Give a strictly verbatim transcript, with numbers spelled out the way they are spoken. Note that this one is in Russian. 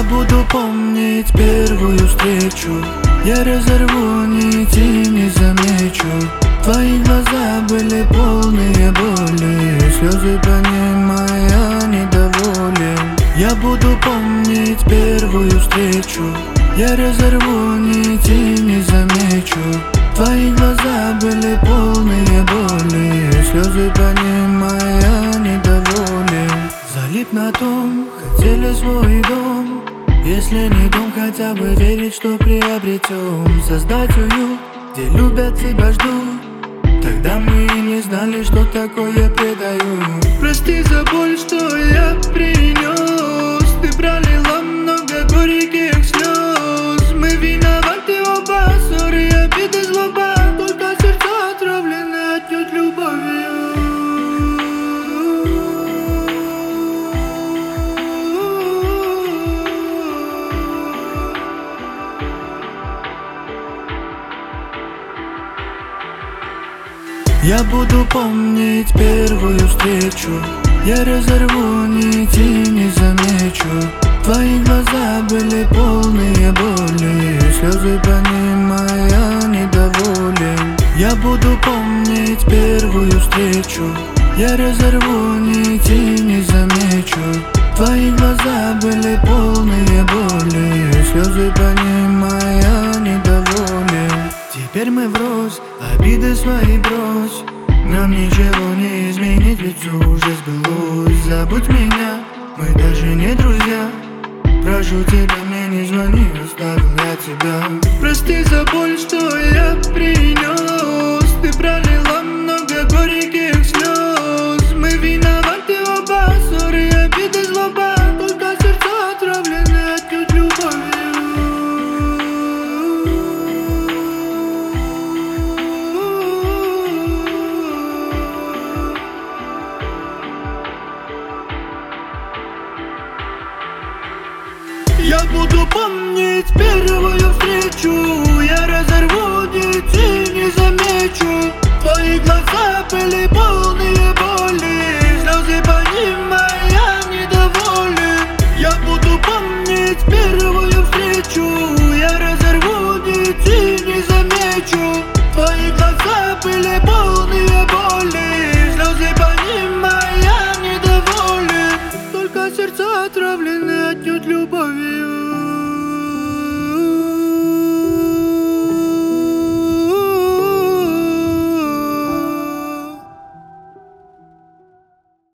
Я буду помнить первую встречу, я разорву нити и не замечу. Твои глаза были полные боли, слезы понимая недоволен. Я буду помнить первую встречу, я разорву нити и не замечу. Твои глаза были полные боли, слезы понимая недоволен. Залип на том, хотели свой дом. Если не дом, хотя бы верить, что приобретем. Создать уют, где любят тебя, ждут. Тогда мы и не знали, что такое предаю. Прости за боль, что я принес. Ты пролила много горьких слез. Мы виноваты оба, ссоры, обиды, злоба. Только сердца отравлены отнюдь любовью. Я буду помнить первую встречу, я разорву нити и не замечу. Твои глаза были полные боли, слезы понимая недоволен. Я буду помнить первую встречу, я разорву нити и не замечу. Твои глаза были полные боли, слезы понимая недоволен. Теперь мы врозь, обиды свои брось. Нам ничего не изменить, ведь все уже сбылось. Забудь меня, мы даже не друзья. Прошу тебя, мне не звони, оставил я тебя. Прости за боль, что я принес. Ты пролила много горьких слез. Мы виноваты оба, ссоры, обиды, злоба. Только сердца отравлены отнюдь любовью. Я буду помнить первую встречу, я разорву нити и не замечу. Твои глаза были полные боли, слезы понимая недоволен. Я буду помнить первую встречу, я разорву нити и не замечу. Твои глаза были полные боли, слезы понимая недоволен. Только сердца отравлены отнюдь любовью.